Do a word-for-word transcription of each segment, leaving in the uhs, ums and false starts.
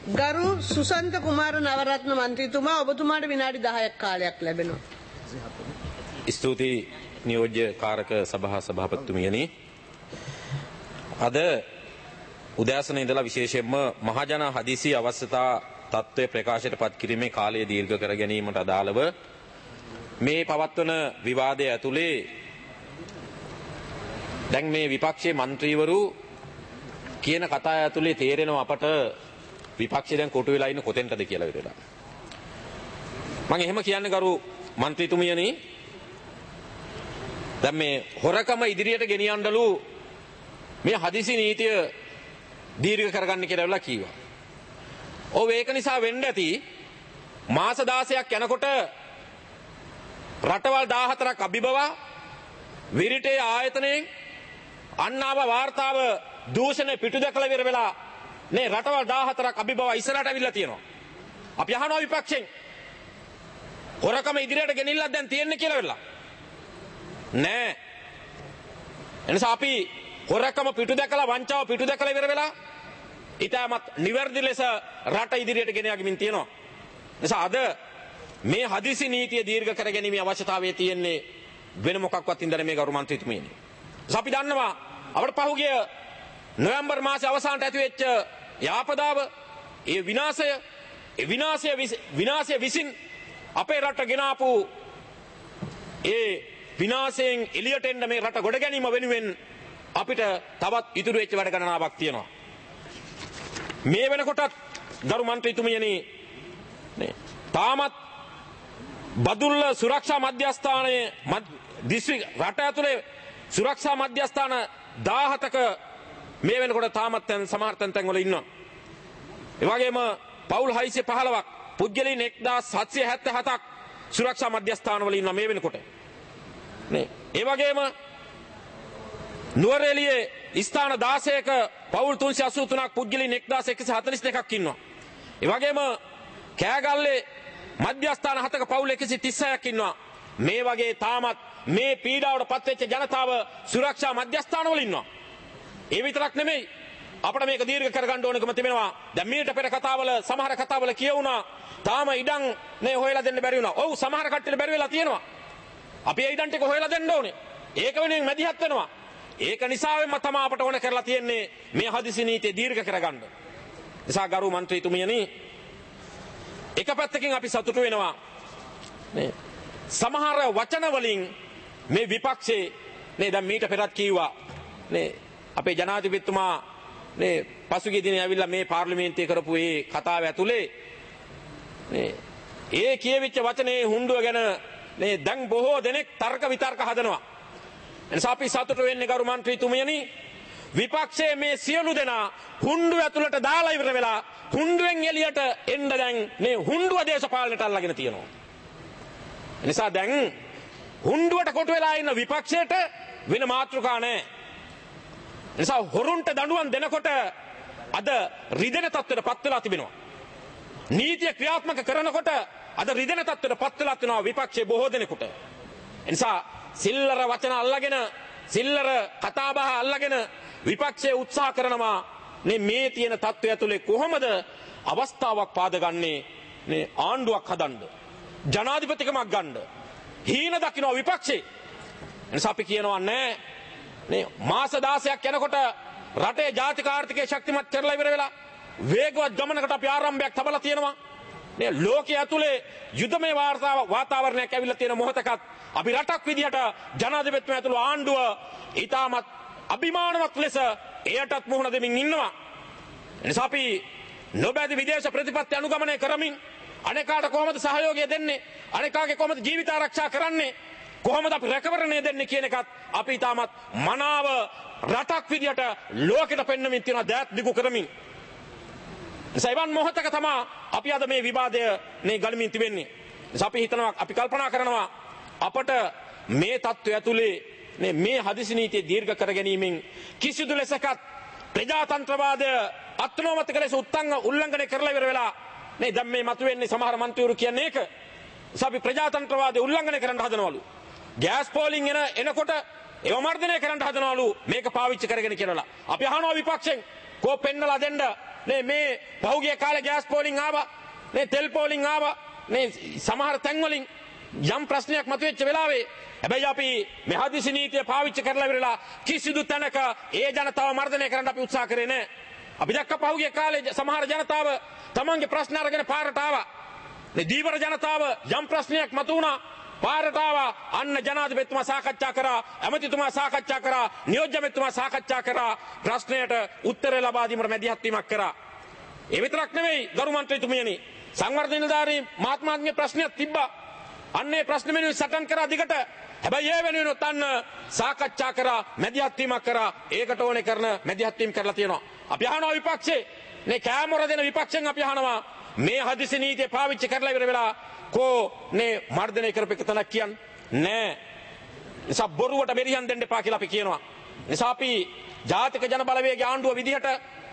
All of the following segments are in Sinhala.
ගරු සුසන්ත කුමාර නවරත්න මන්ත්‍රීතුමා ඔබතුමාට විනාඩි දහයක් කාලයක් ලැබෙනවා. ස්තුතියි නියෝජ්‍ය කාරක සභා සභාපතිතුමියනි. අද උදෑසන ඉඳලා විශේෂයෙන්ම මහජන හදිසි අවශ්‍යතා තත්ත්වය ප්‍රකාශයට පත් කිරීමේ කාලය දීර්ඝ කර ගැනීමට අදාළව මේ පවත්වන විවාදය ඇතුලේ දැන් මේ විපක්ෂයේ മന്ത്രിවරු කියන කතා ඇතුලේ තේරෙනවා අපට විපක්ෂය දැන් කොටු වෙලා ඉන්නේ කොතෙන්ටද කියලා විතරයි. මම එහෙම කියන්නේ ගරු മന്ത്രിතුමියනි දැන් මේ හොරකම ඉදිරියට ගෙනියන්නලු මේ හදිසි නීතිය දීර්ඝ කරගන්න කියලා වෙලා කීවා. ඔව් ඒක නිසා වෙන්න ඇති මාස දහසක් යනකොට රටවල් දහහතරක් අභිබවා විරිටේ ආයතනයෙන් අන්නාව වාර්තාව දූෂණ පිටු දැකලා ඉවර වෙලා නේ රටවල් දහහතරක් අභිබවා ඉස්සරහට අවිල්ලා තියෙනවා. අපි අහනවා විපක්ෂෙන් හොරකම ඉදිරියට ගෙනිල්ලක් දැන් තියෙන්නේ කියලා වෙලා. නෑ. එනිසා අපි හොරකම පිටු දැකලා වංචාව පිටු දැකලා ඉවර වෙලා ඊටමත් නිවැරදි ලෙස රට ඉදිරියට ගෙන යමින් තියෙනවා. නිසා අද මේ හදිසි නීතිය දීර්ඝ කර ගැනීමේ අවශ්‍යතාවය තියෙන්නේ වෙන මොකක්වත් ඉඳලා මේ ගරු මන්ත්‍රීතුමියනි. අපි දන්නවා අපට පහුගිය නොවැම්බර් මාසයේ අවසානට ඇති වෙච්ච යාපදාව ඒ විනාශය ඒ විනාශය විනාශය විසින් අපේ රට ගෙන ආපු ඒ විනාශයෙන් එළියට එන්න මේ රට ගොඩ ගැනීම වෙනුවෙන් අපිට තවත් ඉතුරු වෙච්ච වැඩ ගණනාවක් තියෙනවා. මේ වෙනකොටත් ගරු මන්ත්‍රීතුමියනි නේ තාමත් බදුල්ල සුරක්ෂා මධ්‍යස්ථානයේ දිස්ත්‍රික් රට ඇතුලේ සුරක්ෂා මධ්‍යස්ථාන දහහතක මේ වෙනකොට තාමත් දැන් සමහර තැන් වල ඉන්නවා. ඒ වගේම පවුල් හයසිය පහළොවක් පුද්ගලයන් එක්දාස් හත්සිය හැත්තෑ හතක් සුරක්ෂා මධ්‍යස්ථාන වල ඉන්නවා මේ වෙනකොට. නේ ඒ වගේම නුවරඑළියේ ස්ථාන දාසයක පවුල් තුන්සිය අසූ තුනක් පුද්ගලයන් එක්දාස් එකසිය හතළිස් දෙකක් ඉන්නවා. ඒ වගේම කෑගල්ලේ මධ්‍යස්ථාන හතක පවුල් එකසිය තිස් හයක් ඉන්නවා. මේ වගේ තාමත් මේ පීඩාවට පත්වෙච්ච ජනතාව සුරක්ෂා මධ්‍යස්ථාන වල ඉන්නවා. ඒ විතරක් නෙමෙයි අපිට මේක දීර්ඝ කරගන්න ඕනකම තිබෙනවා. දැන් මීට පෙර කතාවල සමහර කතාවල කියවුණා තාම ඉඩම් නේ හොයලා දෙන්න බැරි වුණා. ඔව් සමහර කට්ටියට බැරි වෙලා තියෙනවා. අපි ඒ ඉඩම් ටික හොයලා දෙන්න ඕනේ. ඒක වෙනුවෙන් මැදිහත් වෙනවා. ඒක නිසාවෙන්ම තමයි අපට ඕන කරලා තියෙන්නේ මේ හදිසි නීතිය දීර්ඝ කරගන්න. නිසා ගරු මන්ත්‍රීතුමියනි එක පැත්තකින් අපි සතුටු වෙනවා නේ සමහර වචන වලින් මේ විපක්ෂේ නේ දැන් මීට පෙරත් කිව්වා නේ අපේ ජනාධිපතිතුමා නේ පසුගිය දිනේ ඇවිල්ලා මේ පාර්ලිමේන්තුවේ කරපු ඒ කතාව ඇතුලේ නේ ඒ කියවිච්ච වචනේ හුඬුව ගැන නේ දැන් බොහෝ දෙනෙක් තර්ක විතර්ක හදනවා. එනිසා අපි සතුටු වෙන්නේ ගරු මන්ත්‍රීතුමියනි විපක්ෂයේ මේ සියලු දෙනා හුඬුව ඇතුළට දාලා ඉවර වෙලා හුඬුවෙන් එළියට එන්න දැන් මේ හුඬුව දේශපාලනයට අල්ලගෙන තියෙනවා. එනිසා දැන් හුඬුවට කොට වෙලා ඉන්න විපක්ෂයට වෙන මාතෘකා නැහැ. නිසා හොරුන්ට දඬුවම් දෙනකොට අද රිදෙන තත්ත්වයට පත් වෙලා තිබෙනවා. නීතිය ක්‍රියාත්මක කරනකොට අද රිදෙන තත්ත්වයට පත් වෙලා තිනවා විපක්ෂයේ බොහෝ දෙනෙකුට. එනිසා සිල්ලර වචන අල්ලගෙන සිල්ලර කතාබහ අල්ලගෙන විපක්ෂයේ උත්සාහ කරනවා මේ මේ තියෙන තත්ත්වය ඇතුලේ කොහොමද අවස්ථාවක් පාදගන්නේ මේ ආණ්ඩුවක් හදන්න ජනාධිපතිකමක් ගන්න හීන දකින්න විපක්ෂේ. එනිසා අපි කියනවා නෑ නේ මාස දහසක් යනකොට රටේ ජාතික ආර්ථිකය ශක්තිමත් කරලා ඉවර වෙලා වේගවත් ගමනකට අපි ආරම්භයක් තබලා තියෙනවා. නේ ලෝකයේ ඇතුලේ යුද්ධමය වාතාවරණයක් ඇවිල්ලා තියෙන මොහොතකත් අපි රටක් විදිහට ජනාධිපතිතුමා ඇතුළු ආණ්ඩුව ඊටමත් අභිමානවත් ලෙස එයටත් මුහුණ දෙමින් ඉන්නවා. එනිසා අපි නොබැදි විදේශ ප්‍රතිපත්ති අනුගමනය කරමින් අනේකාට කොහොමද සහයෝගය දෙන්නේ අනේකාගේ කොහොමද ජීවිත ආරක්ෂා කරන්නේ කොහොමද අපි රැකවරණය දෙන්නේ කියන එකත් අපි ඊටමත් මනාව රටක් විදිහට ලෝකෙට පෙන්වමින් තියෙන දෑත් දිගු කරමින් සයිවන් මොහතක තමයි අපි අද මේ විවාදය මේ ගලමින් තිබෙන්නේ. අපි හිතනවා අපි කල්පනා කරනවා අපට මේ තත්ත්වය ඇතුලේ මේ මේ හදිසි නීතිය දීර්ඝ කර ගැනීමෙන් කිසිදු ලෙසකත් ප්‍රජාතන්ත්‍රවාදය අත්නෝමතික ලෙස උත්තංග උල්ලංඝනය කරලා ඉවර වෙලා නේ දැන් මේ මතුවෙන්නේ සමහර මන්ත්‍රීවරු කියන්නේ ඒක. අපි ප්‍රජාතන්ත්‍රවාදය උල්ලංඝනය කරන්න හදනවලු. ගෑස් පෝලිං එන එනකොට ඒව මර්ධනය කරන්න හදනවලු මේක පාවිච්චි කරගෙන කියලා. අපි අහනවා විපක්ෂෙන් කෝ පෙන්නලා දෙන්න නේ මේ පහුගිය කාලේ ගෑස් පෝලිං ආවා නේ තෙල් පෝලිං ආවා නේ සමහර තැන් වලින් යම් ප්‍රශ්නයක් මතුවෙච්ච වෙලාවේ හැබැයි අපි මේ හදිසි නීතිය පාවිච්චි කරලා ඉවරලා කිසිදු තැනක ඒ ජනතාව මර්ධනය කරන්න අපි උත්සාහ කරේ නැහැ. අපි දැක්ක පහුගිය කාලේ සමහර ජනතාව තමන්ගේ ප්‍රශ්න අරගෙන පාරට ආවා. මේ දීවර ජනතාව යම් ප්‍රශ්නයක් මතු වුණා පාරට ආවා. අන්න ජනාධිපතිතුමා සාකච්ඡා කරා, ඇමතිතුමා සාකච්ඡා කරා, නියෝජ්‍යමෙතුමා සාකච්ඡා කරා, ප්‍රශ්නයට උත්තර ලබා දීමට මැදිහත් වීමක් කරා. ඒ විතරක් නෙවෙයි ගරු මන්ත්‍රීතුමියනි, සංවර්ධන නිලධාරී මහත්මාගේ ප්‍රශ්නයක් තිබ්බා. අන්නේ ප්‍රශ්න වෙනුවෙන් සටන් කරා දිගට. හැබැයි ඒ වෙනුවෙන් උතන්න සාකච්ඡා කරා, මැදිහත් වීමක් කරා. ඒකට ඕනේ කරන මැදිහත් වීම කරලා තියෙනවා. අපි අහනවා විපක්ෂේ නේ කෑමොර දෙන විපක්ෂෙන් අපි අහනවා මේ හදිසි නීතිය පාවිච්චි කරලා ඉවර වෙලා කෝ නේ මර්ධනය කරපෙක තනක් කියන් නෑ. නිසා බොරුවට මෙරියන් දෙන්න එපා කියලා අපි කියනවා. නිසා අපි ජාතික ජන බලවේගයේ ආණ්ඩුව විදිහට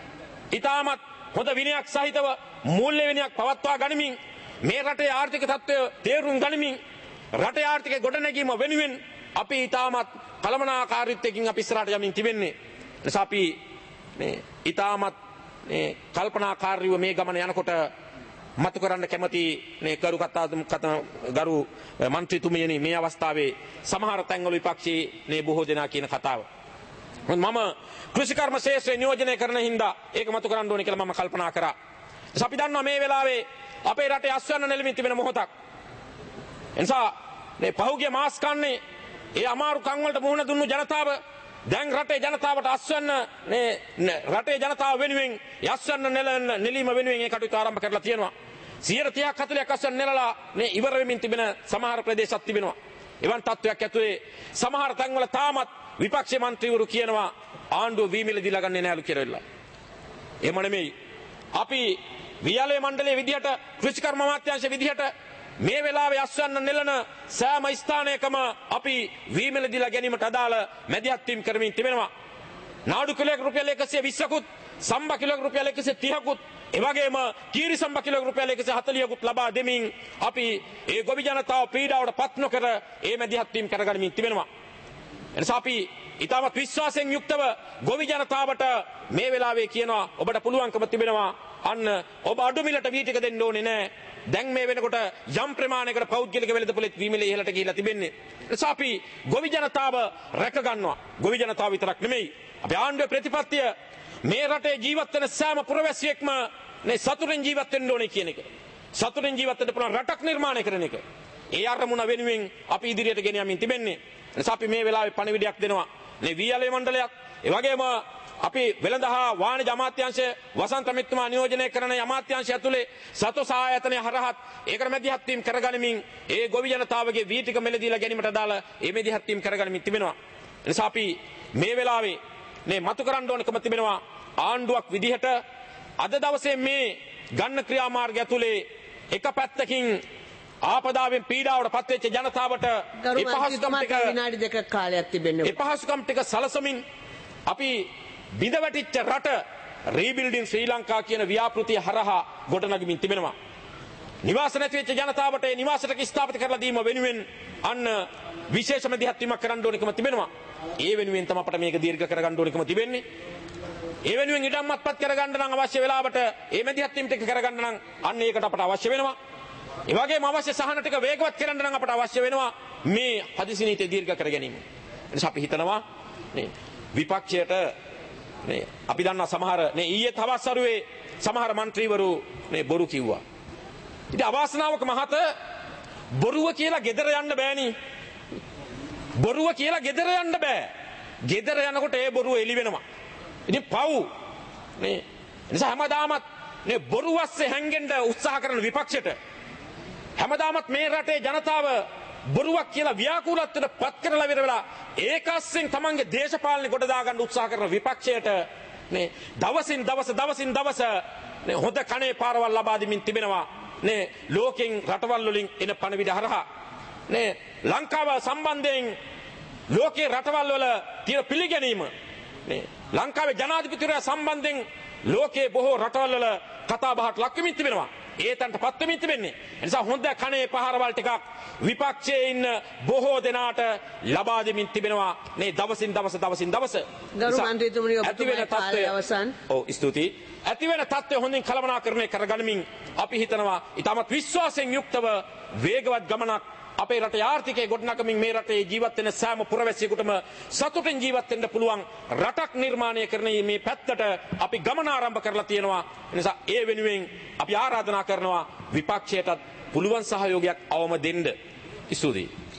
ඊටමත් හොඳ විනයක් සහිතව මූල්‍ය විනයක් පවත්වා ගනිමින් මේ රටේ ආර්ථික තත්ත්වය තේරුම් ගනිමින් රටේ ආර්ථික ගොඩනැගීම වෙනුවෙන් අපි ඊටමත් කළමනාකාරීත්වයෙන් අපි ඉස්සරහට යමින් තිබෙන්නේ. නිසා අපි මේ ඊටමත් මේ කල්පනාකාරීව මේ ගමන යනකොට මතු කරන්න කැමති මේ කරු කතා ගරු මන්ත්‍රීතුමියනි මේ අවස්ථාවේ සමහර තැන්වල විපක්ෂී මේ බොහෝ දෙනා කියන කතාව. මම කෘෂිකර්ම ශේෂ්ත්‍රය නියෝජනය කරන හින්දා ඒක මතු කරන්න ඕනේ කියලා මම කල්පනා කරා. අපි දන්නවා මේ වෙලාවේ අපේ රටේ අස්වැන්න නෙලමින් තිබෙන මොහොතක්. එනිසා මේ පහුගිය මාස් කන්නේ ඒ අමාරු කන් වලට මුහුණ දුන්නු ජනතාව දැන් රටේ ජනතාවට අස්වැන්න මේ රටේ ජනතාව වෙනුවෙන් අස්වැන්න නෙලන නෙලීම වෙනුවෙන් ඒ කටයුතු ආරම්භ කරලා තියෙනවා. සියයට තිහක් හතළිහක් අස්වැන්න නෙලලා මේ ඉවර වෙමින් තිබෙන සමහර ප්‍රදේශත් තිබෙනවා. එවන් තත්ත්වයක් ඇතුලේ සමහර තැන්වල තාමත් විපක්ෂ මන්ත්‍රීවරු කියනවා ආණ්ඩුව වීමිල දීලා ගන්නේ නැහැලු කියලා. එහෙම නෙමෙයි. අපි වියලේ මණ්ඩලයේ විදිහට කෘෂිකර්ම අමාත්‍යාංශ විදිහට මේ වෙලාවේ අස්වැන්න නෙලන සෑම ස්ථානයකම අපි වීමිල දීලා ගැනීමට අදාළ මැදිහත් වීම කරමින් තිබෙනවා. නාඩු කිලෝක රුපියල් එකසිය විස්සකුත්, සම්බ කිලෝක රුපියල් එකසිය තිහකුත්, එවැගේම කීරි සම්බ කිලෝක රුපියල් එකසිය හතළිහකුත් ලබා දෙමින් අපි ඒ ගොවි ජනතාව පීඩාවට පත් නොකර ඒ මැදිහත් වීම කරගනිමින් තිබෙනවා. එනිසා අපි ඊටමත් විශ්වාසයෙන් යුක්තව ගොවි ජනතාවට මේ වෙලාවේ කියනවා ඔබට පුළුවන්කම තිබෙනවා අන්න ඔබ අඩු මිලට වී ටික දෙන්න ඕනේ නැහැ. දැන් මේ වෙනකොට යම් ප්‍රමාණයකට පෞද්ගලික වෙළඳපොළේ වීමිල ඉහළට ගිහිලා තිබෙන්නේ. එනිසා අපි ගොවි ජනතාව රැක ගන්නවා. ගොවි ජනතාව විතරක් නෙමෙයි. අපි ආණ්ඩුවේ ප්‍රතිපත්තිය මේ රටේ ජීවත් වෙන සෑම පුරවැසියෙක්ම මේ සතුටින් ජීවත් වෙන්න ඕනේ කියන එක. සතුටින් ජීවත් වෙන්න පුළුවන් රටක් නිර්මාණය කරන එක. ඒ අරමුණ වෙනුවෙන් අපි ඉදිරියට ගෙන යමින් තිබෙන්නේ. එනිසා අපි මේ වෙලාවේ පණිවිඩයක් දෙනවා. මේ වීඇලේ මණ්ඩලයක්, ඒ වගේම අපි වෙළඳ හා වාණිජ අමාත්‍යාංශ වසන්ත මිත්තුමා නියෝජනය කරන අමාත්‍යාංශය ඇතුලේ සතොස් ආයතනය හරහත් ඒකට මැදිහත් වීම කරගනිමින් ඒ ගොවි ජනතාවගේ වී ටික මෙලදීලා ගැනීමට අදාළ ඒ මැදිහත් වීම කරගනිමින් තිබෙනවා. එනිසා අපි මේ වෙලාවේ මේ මතු කරන්න ඕනකම තිබෙනවා ආණ්ඩුවක් විදිහට අද දවසේ මේ ගන්න ක්‍රියාමාර්ගය ඇතුලේ එක පැත්තකින් ආපදාවෙන් පීඩාවට පත්වෙච්ච ජනතාවට එපහසුකම් ටික විනාඩි දෙකක් කාලයක් තිබෙනවා. එපහසුකම් ටික සලසමින් අපි බිඳවැටිච්ච රට රීබිල්ඩින් ශ්‍රී ලංකා කියන ව්‍යාපෘතිය හරහා ගොඩනගමින් තිබෙනවා. නිවාස නැති වෙච්ච ජනතාවට ඒ නිවාසට ස්ථාපිත කරලා දීම වෙනුවෙන් අන්න විශේෂ මැදිහත් වීමක් කරන්න ඕනකම තිබෙනවා. ඒ වෙනුවෙන් තමයි අපට මේක දීර්ඝ කරගන්න ඕනකම තිබෙන්නේ. ඒ වෙනුවෙන් ඉඩම්මත්පත් කරගන්න නම් අවශ්‍ය වෙලාවට ඒ මැදිහත් වීම ටික කරගන්න නම් අන්න ඒකට අපට අවශ්‍ය වෙනවා. ඒ වගේම අවශ්‍ය සහන ටික වේගවත් කරන්න නම් අපට අවශ්‍ය වෙනවා මේ හදිසි නීතිය දීර්ඝ කර ගැනීම. එනිසා අපි හිතනවා මේ විපක්ෂයට මේ අපි දන්නා සමහර මේ ඊයේ තවස් අරුවේ සමහර മന്ത്രിවරු මේ බොරු කිව්වා. ඉතින් අවාසනාවක මහත බොරුව කියලා ගෙදර යන්න බෑනි. බොරුව කියලා ගෙදර යන්න බෑ. ගෙදර යනකොට ඒ බොරුව එළි වෙනවා. ඉතින් පව් මේ නිසා හැමදාමත් මේ බොරුවස්සේ හැංගෙන්න උත්සාහ කරන විපක්ෂයට හැමදාමත් මේ රටේ ජනතාව බොරුවක් කියලා ව්‍යාකූලත්වයට පත් කරලා ඉවර වෙලා ඒකස්යෙන් තමන්ගේ දේශපාලනේ ගොඩ දාගන්න උත්සාහ කරන විපක්ෂයට මේ දවසින් දවස දවසින් දවස මේ හොඳ කණේ පාරවල් ලබා දෙමින් තිබෙනවා. මේ ලෝකෙන් රටවල් වලින් එන පණවිඩ හරහා මේ ලංකාව සම්බන්ධයෙන් ලෝකේ රටවල් වල තියෙන පිළිගැනීම මේ ලංකාවේ ජනාධිපතිවරයා සම්බන්ධයෙන් ලෝකේ බොහෝ රටවල් වල කතා බහට ලක් වෙමින් තිබෙනවා. ඒ තන්ට පත් වෙමින් තිබෙන්නේ. ඒ නිසා හොඳ කණේ පහරවල් ටිකක් විපක්ෂයේ ඉන්න බොහෝ දෙනාට ලබා දෙමින් තිබෙනවා. මේ දවසින් දවස දවසින් දවස ගරු මන්ත්‍රීතුමනි ඔබතුමාගේ කාලය අවසන්. ඔව් ස්තුතියි. ඇති වෙන තත්ත්වය හොඳින් කළමනාකරණය කරගනිමින් අපි හිතනවා ඊටමත් විශ්වාසයෙන් යුක්තව වේගවත් ගමනක් අපේ රටේ ආර්ථිකය ගොඩනගමින් මේ රටේ ජීවත් වෙන සෑම පුරවැසියෙකුටම සතුටින් ජීවත් වෙන්න පුළුවන් රටක් නිර්මාණය කරන මේ පැත්තට අපි ගමන ආරම්භ කරලා තියෙනවා. ඒ නිසා ඒ වෙනුවෙන් අපි ආරාධනා කරනවා විපක්ෂයටත් පුළුවන් සහයෝගයක් අවම දෙන්න. ස්තුතියි.